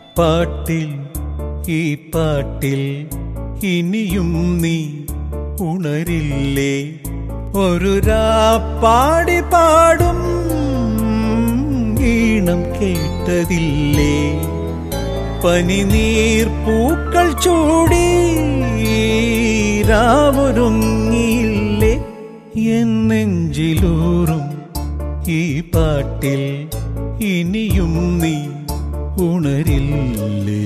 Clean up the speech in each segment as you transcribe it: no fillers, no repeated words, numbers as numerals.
പാട്ടിൽ ഈ പാട്ടിൽ ഇനിയും നീ ഉണരില്ലേ? ഒരു രാപ്പാടി പാടും ഈണം കേട്ടതില്ലേ? പനിനീർ പൂക്കൾ ചൂടി രാവൊരുങ്ങിയില്ലേ? എൻ നെഞ്ചിലൂറും ഈ പാട്ടിൽ ഇനിയും നീ ഉണരില്ലേ?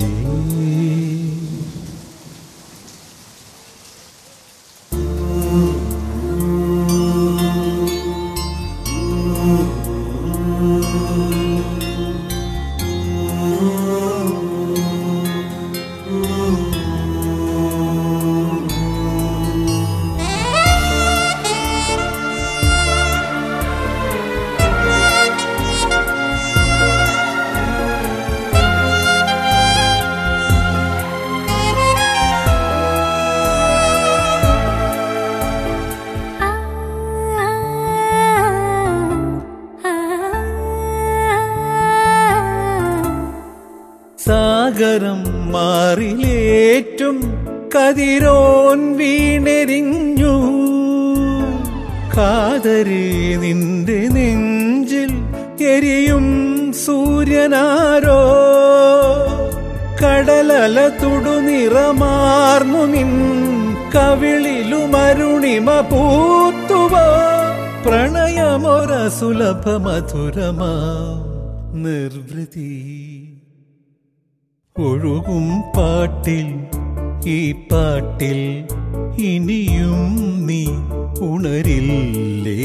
സാഗരം മാറിലേറ്റും കതിരോൻ വീണെരിഞ്ഞു. കാതരേ നിന്റെ നെഞ്ചിൽ എരിയും സൂര്യനാരോ? കടലല തുടുനിറമാർന്നു നിൻ കവിളിലുമരുണിമ പൂത്തുവോ? പ്രണയമൊരസുലഭ മധുരമാ നിർവൃതി ഒഴുകും പാട്ടിൽ ഈ പാട്ടിൽ ഇനിയും നീ ഉണരില്ലേ?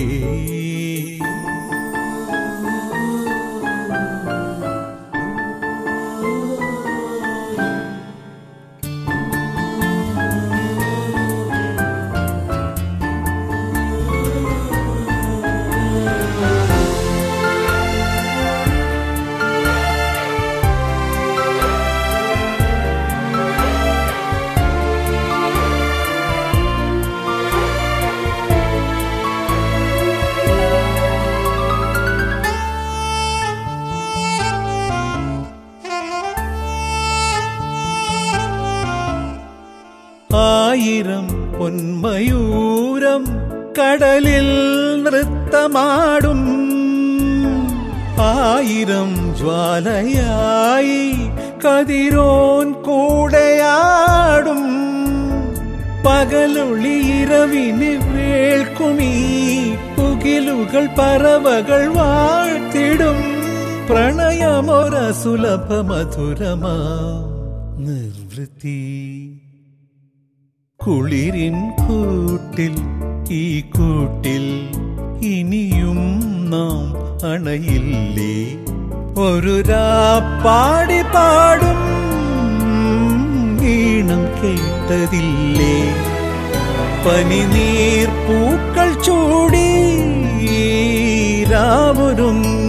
ആയിരം പൊന്മയൂരം കടലിൽ നൃത്തമാടും. ആയിരം ജ്വാലയായി കതിരോൻ കൂടെയാടും. പകലൊളി ഇരവിന് വേൾക്കുമീ പുകിലുകൾ പറവകൾ വാഴ്ത്തിടും. പ്രണയമൊരസുലഭ മധുരമാ നിർവൃത്തി കുളിരിൻ കൂട്ടിൽ ഈ കൂട്ടിൽ ഇനിയും നാം അണയില്ലേ? ഒരു രാപ്പാടി പാടും ഈണം കേട്ടതില്ലേ? പനിനീർ പൂക്കൾ ചൂടി രാവൊരുങ്ങി